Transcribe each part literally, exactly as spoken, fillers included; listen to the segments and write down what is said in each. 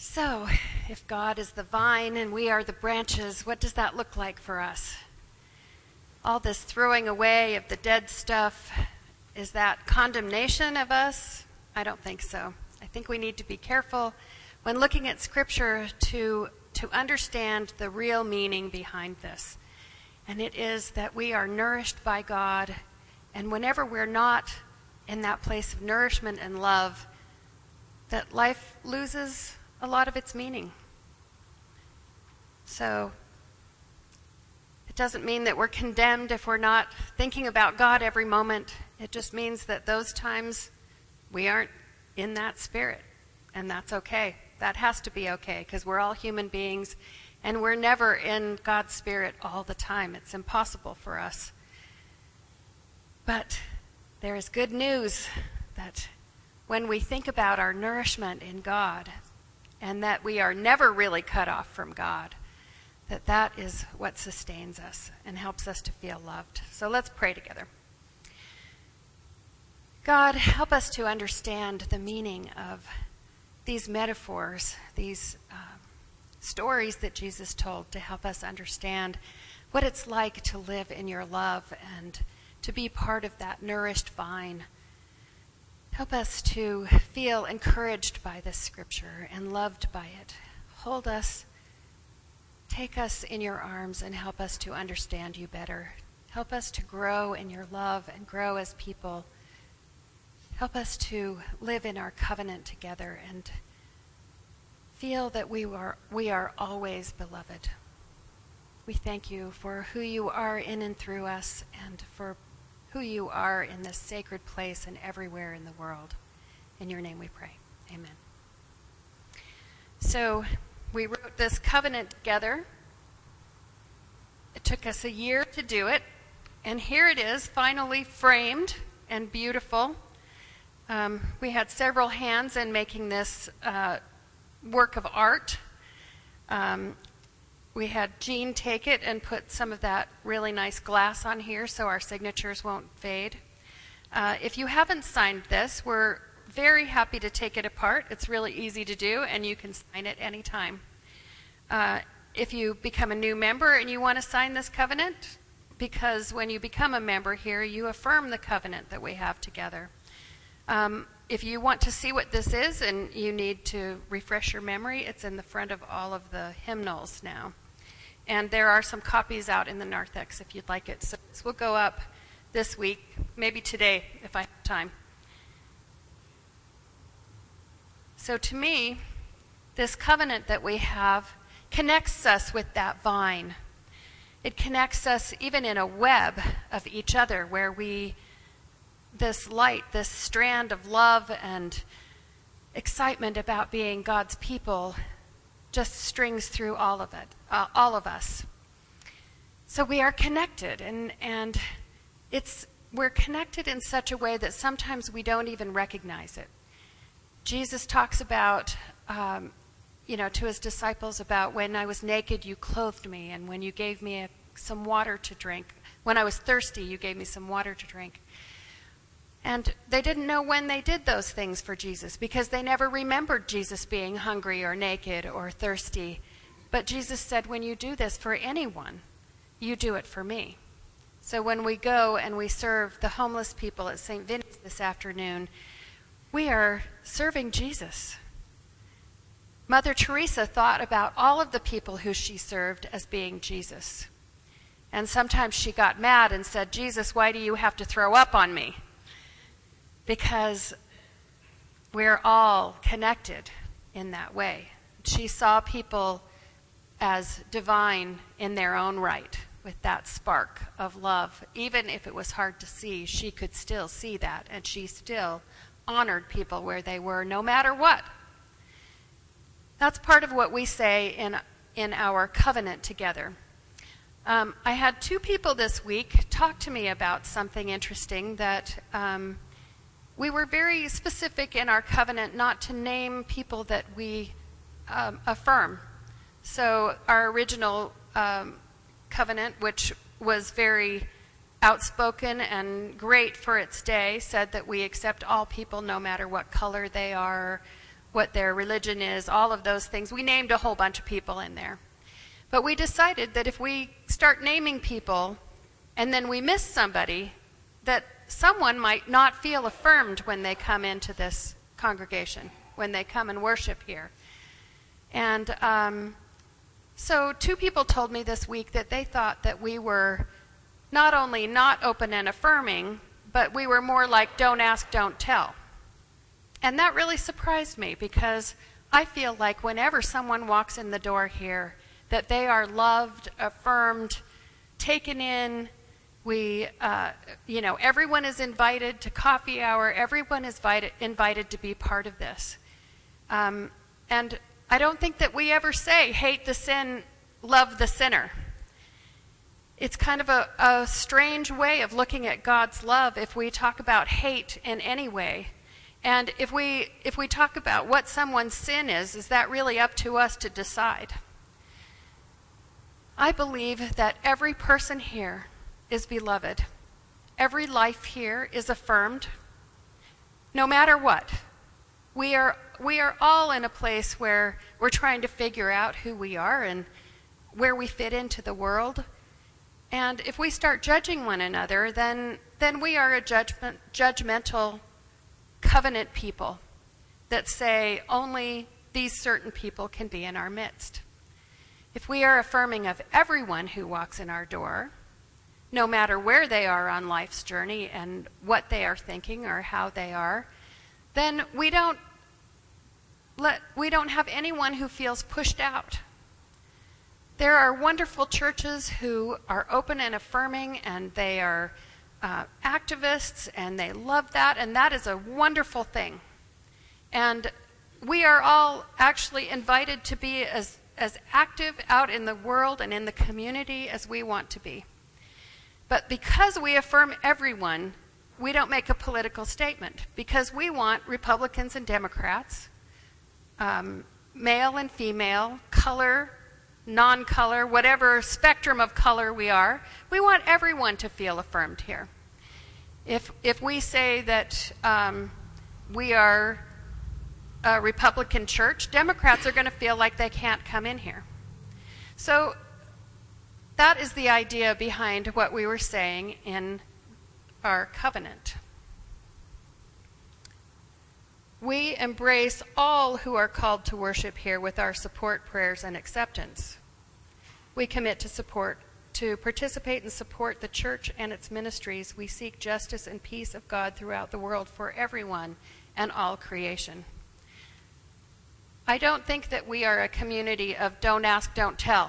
So, if God is the vine and we are the branches, what does that look like for us? All this throwing away of the dead stuff, is that condemnation of us? I don't think so. I think we need to be careful when looking at Scripture to, to understand the real meaning behind this. And it is that we are nourished by God, and whenever we're not in that place of nourishment and love, that life loses a lot of its meaning. So it doesn't mean that we're condemned if we're not thinking about God every moment. It just means that those times we aren't in that spirit, and that's okay. That has to be okay, because we're all human beings, and we're never in God's spirit all the time. It's impossible for us. But there is good news that when we think about our nourishment in God, and that we are never really cut off from God, that that is what sustains us and helps us to feel loved. So let's pray together. God, help us to understand the meaning of these metaphors, these uh, stories that Jesus told, to help us understand what it's like to live in your love and to be part of that nourished vine. Help us to feel encouraged by this scripture and loved by it. Hold us, take us in your arms, and help us to understand you better. Help us to grow in your love and grow as people. Help us to live in our covenant together and feel that we are, we are always beloved. We thank you for who you are in and through us, and for who you are in this sacred place and everywhere in the world. In your name we pray. Amen. So we wrote this covenant together. It took us a year to do it, and here it is, finally framed and beautiful. Um, we had several hands in making this uh, work of art. Um, We had Jean take it and put some of that really nice glass on here so our signatures won't fade. Uh, if you haven't signed this, we're very happy to take it apart. It's really easy to do, and you can sign it anytime. Uh, if you become a new member and you want to sign this covenant, because when you become a member here, you affirm the covenant that we have together. Um, if you want to see what this is and you need to refresh your memory, it's in the front of all of the hymnals now. And there are some copies out in the narthex if you'd like it. So this will go up this week, maybe today if I have time. So to me, this covenant that we have connects us with that vine. It connects us even in a web of each other, where we, this light, this strand of love and excitement about being God's people, just strings through all of it, uh, all of us. So we are connected, and and it's we're connected in such a way that sometimes we don't even recognize it. Jesus talks about, um, you know, to his disciples about, when I was naked, you clothed me, and when you gave me a, some water to drink, when I was thirsty, you gave me some water to drink. And they didn't know when they did those things for Jesus, because they never remembered Jesus being hungry or naked or thirsty. But Jesus said, when you do this for anyone, you do it for me. So when we go and we serve the homeless people at Saint Vinny's this afternoon, we are serving Jesus. Mother Teresa thought about all of the people who she served as being Jesus. And sometimes she got mad and said, Jesus, why do you have to throw up on me? Because we're all connected in that way. She saw people as divine in their own right, with that spark of love. Even if it was hard to see, she could still see that, and she still honored people where they were, no matter what. That's part of what we say in, in our covenant together. Um, I had two people this week talk to me about something interesting that... Um, We were very specific in our covenant not to name people that we um, affirm. So our original um, covenant, which was very outspoken and great for its day, said that we accept all people no matter what color they are, what their religion is, all of those things. We named a whole bunch of people in there. But we decided that if we start naming people and then we miss somebody, that someone might not feel affirmed when they come into this congregation, when they come and worship here. And um, so two people told me this week that they thought that we were not only not open and affirming, but we were more like don't ask, don't tell. And that really surprised me, because I feel like whenever someone walks in the door here, that they are loved, affirmed, taken in. We, uh, you know, everyone is invited to coffee hour. Everyone is invited, invited to be part of this. Um, and I don't think that we ever say, hate the sin, love the sinner. It's kind of a, a strange way of looking at God's love if we talk about hate in any way. And if we, if we talk about what someone's sin is, is that really up to us to decide? I believe that every person here is beloved. Every life here is affirmed, no matter what. We are, we are all in a place where we're trying to figure out who we are and where we fit into the world. And if we start judging one another, then, then we are a judgment, judgmental covenant people that say only these certain people can be in our midst. If we are affirming of everyone who walks in our door, no matter where they are on life's journey and what they are thinking or how they are, then we don't let, we don't have anyone who feels pushed out. There are wonderful churches who are open and affirming, and they are uh, activists, and they love that, and that is a wonderful thing. And we are all actually invited to be as as active out in the world and in the community as we want to be. But because we affirm everyone, we don't make a political statement, because we want Republicans and Democrats, um, male and female, color, non-color, whatever spectrum of color we are, we want everyone to feel affirmed here. If, if we say that um, we are a Republican church, Democrats are going to feel like they can't come in here. So that is the idea behind what we were saying in our covenant. We embrace all who are called to worship here with our support prayers and acceptance. We commit to support, to participate and support the church and its ministries. We seek justice and peace of God throughout the world for everyone and all creation. I don't think that we are a community of don't ask, don't tell.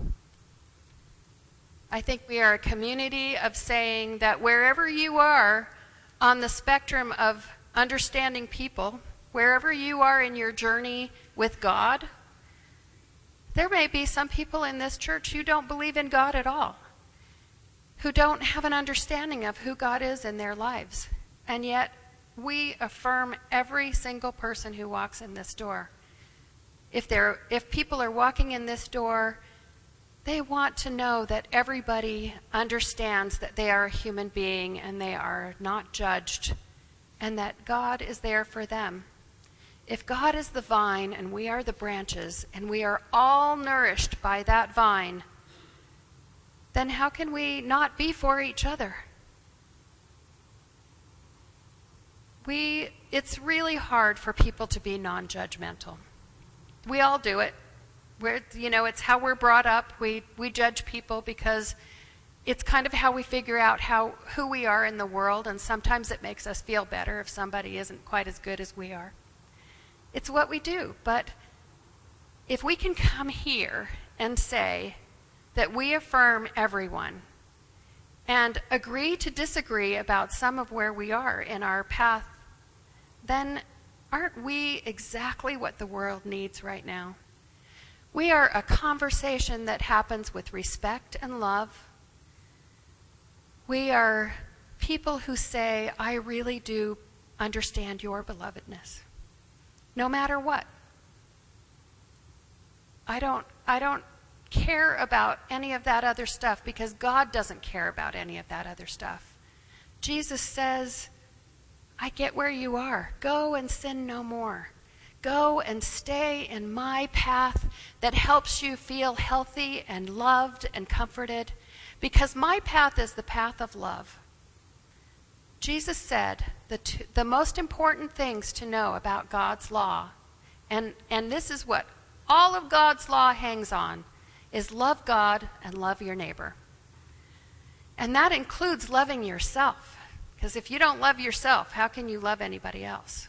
I think we are a community of saying that wherever you are on the spectrum of understanding people, wherever you are in your journey with God, there may be some people in this church who don't believe in God at all, who don't have an understanding of who God is in their lives. And yet, we affirm every single person who walks in this door. If they're, if people are walking in this door, they want to know that everybody understands that they are a human being and they are not judged, and that God is there for them. If God is the vine and we are the branches, and we are all nourished by that vine, then how can we not be for each other? We, it's really hard for people to be non-judgmental. We all do it. We're, you know, it's how we're brought up. We, we judge people because it's kind of how we figure out how, who we are in the world, and sometimes it makes us feel better if somebody isn't quite as good as we are. It's what we do. But if we can come here and say that we affirm everyone and agree to disagree about some of where we are in our path, then aren't we exactly what the world needs right now? We are a conversation that happens with respect and love. We are people who say, I really do understand your belovedness, no matter what. I don't, I don't care about any of that other stuff, because God doesn't care about any of that other stuff. Jesus says, I get where you are. Go and sin no more. Go and stay in my path that helps you feel healthy and loved and comforted, because my path is the path of love. Jesus said the, two, the most important things to know about God's law, and, and this is what all of God's law hangs on, is love God and love your neighbor. And that includes loving yourself, because if you don't love yourself, how can you love anybody else?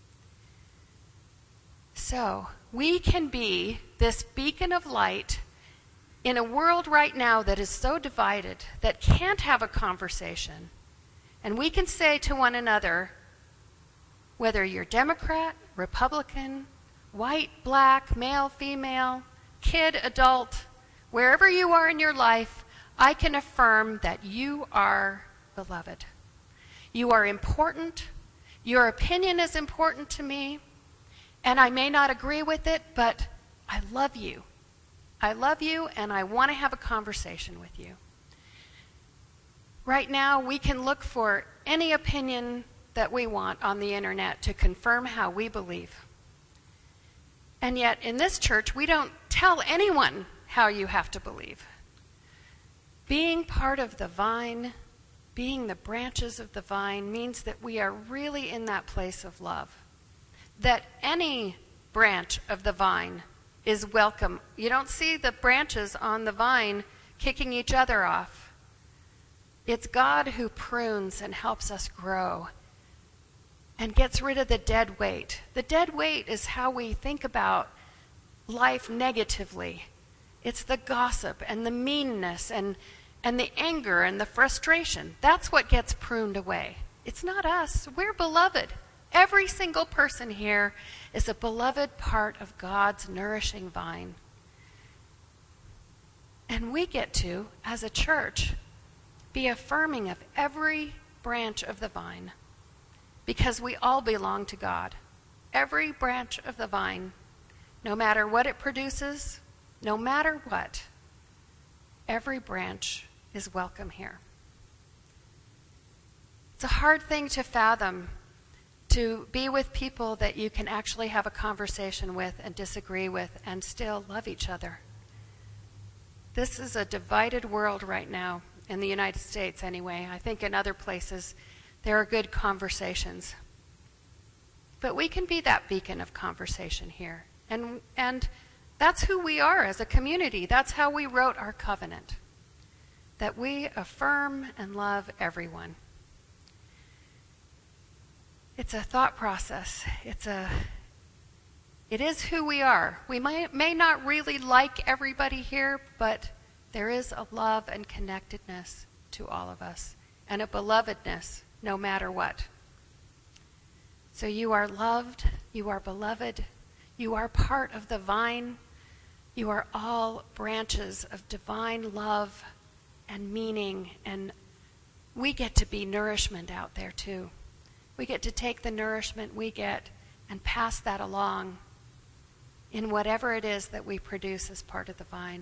So, we can be this beacon of light in a world right now that is so divided, that can't have a conversation. And we can say to one another, whether you're Democrat, Republican, white, black, male, female, kid, adult, wherever you are in your life, I can affirm that you are beloved. You are important. Your opinion is important to me. And I may not agree with it, but I love you. I love you, and I want to have a conversation with you. Right now, we can look for any opinion that we want on the internet to confirm how we believe. And yet, in this church, we don't tell anyone how you have to believe. Being part of the vine, being the branches of the vine, means that we are really in that place of love. That any branch of the vine is welcome. You don't see the branches on the vine kicking each other off. It's God who prunes and helps us grow and gets rid of the dead weight. The dead weight is how we think about life negatively. It's the gossip and the meanness and, and the anger and the frustration. That's what gets pruned away. It's not us. We're beloved. Every single person here is a beloved part of God's nourishing vine. And we get to, as a church, be affirming of every branch of the vine, because we all belong to God. Every branch of the vine, no matter what it produces, no matter what, every branch is welcome here. It's a hard thing to fathom, to be with people that you can actually have a conversation with and disagree with and still love each other. This is a divided world right now, in the United States anyway. I think in other places there are good conversations. But we can be that beacon of conversation here. And, and that's who we are as a community. That's how we wrote our covenant, that we affirm and love everyone. It's a thought process. It's a, it is who we are. We may, may not really like everybody here, but there is a love and connectedness to all of us, and a belovedness no matter what. So you are loved, you are beloved, you are part of the vine, you are all branches of divine love and meaning, and we get to be nourishment out there too. We get to take the nourishment we get and pass that along in whatever it is that we produce as part of the vine.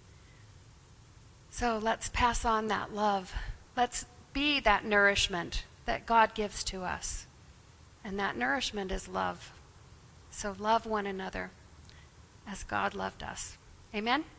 So let's pass on that love. Let's be that nourishment that God gives to us. And that nourishment is love. So love one another as God loved us. Amen?